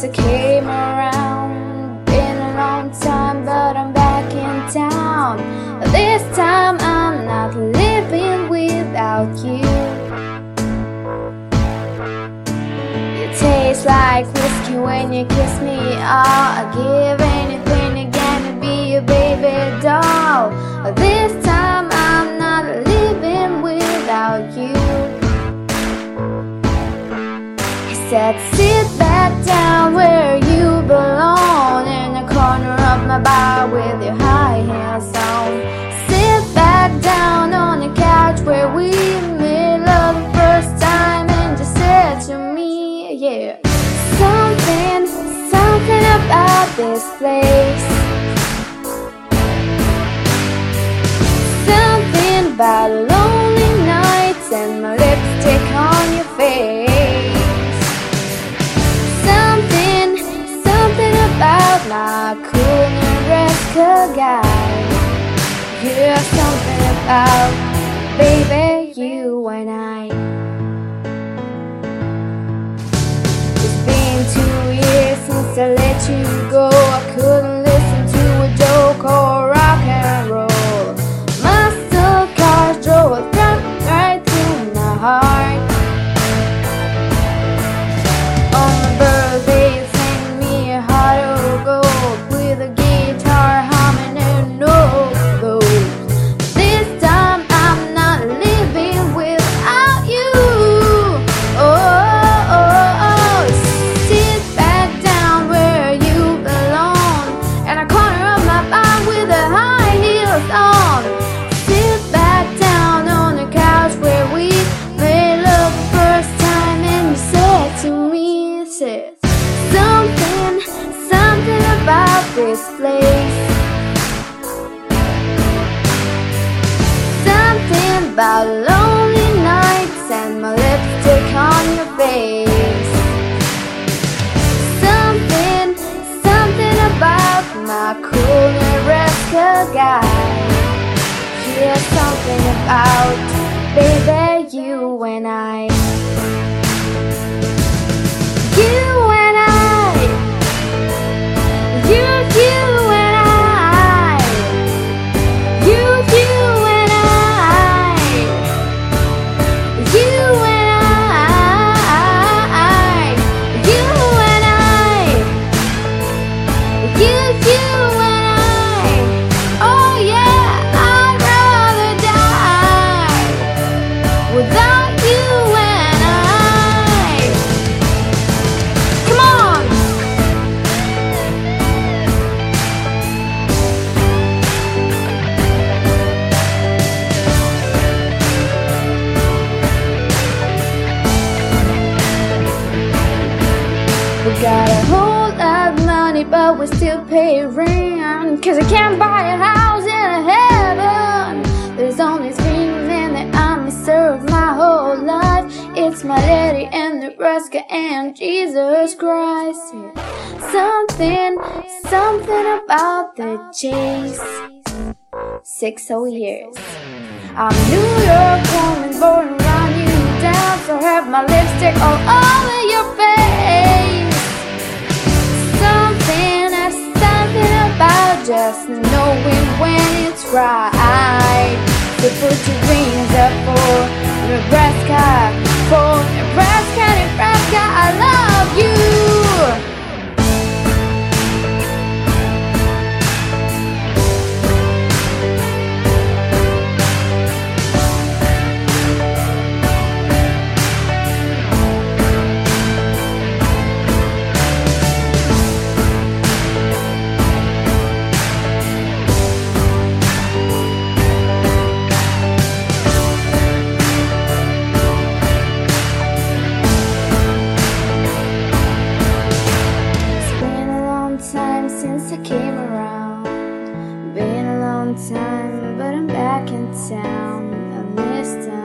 since I came around. Been a long time, but I'm back in town. This time I'm not living without you. You taste like whiskey when you kiss me. I'd give anything again to be your baby doll. This time I'm not living without you. He said, sit back down where you belong, in the corner of my bar with your high heels on. Sit back down on the couch where we made love the first time, and you said to me, yeah, something about this place. Something about lonely nights and my lipstick on your face. Something about my cool Nebraska guy. Yeah, something about, baby, you and I. It's been 2 years since I let you go. I couldn't listen to a joke or rock and roll. Muscle cars drove a thumb right through my heart. On my birthday you sent me a heart of gold with a guitar humming and no clothes. This time I'm not living without you. Oh, sit back down where you belong, in a corner of my bar with the high heels on. Sit back down on the couch where we made love the first time, and you said to me, you said, something about this place. Something about lonely nights and my lipstick on your face. Something about my cool Nebraska guy. Yeah, something about, baby, you and I. You and I. You and I. You and I. You and I. You and I. You and I. Oh yeah, I'd rather die without you and I. Come on. We got a whole lot of money, but we still pay rent, 'cause I can't buy a house in heaven. There's only 3 men that I serve my whole life. It's my daddy and Nebraska and Jesus Christ. Something about the chase. 6 whole years. I'm New York woman, born to run you down, so have my lipstick all over your face. Something about just knowing when it's right. So put your dreams up for Nebraska, Nebraska, I love you. Since I came around, been a long time, but I'm back in town, and this time